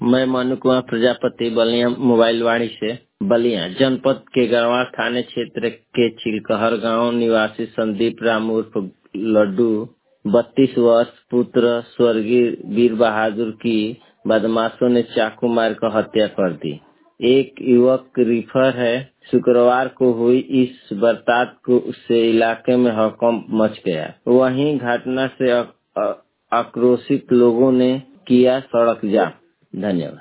मैं मनु कुमार प्रजापति बलिया मोबाइल वाणी से बलिया जनपद के गढ़वा थाने क्षेत्र के चिलकहर गांव निवासी संदीप राम उर्फ लड्डू 32 वर्ष पुत्र स्वर्गीय वीर बहादुर की बदमाशों ने चाकू मार कर हत्या कर दी। एक युवक रिफर है। शुक्रवार को हुई इस बरसात से इलाके में हड़कंप मच गया। वहीं घटना से आक्रोशित लोगों ने किया सड़क जाम। धन्यवाद।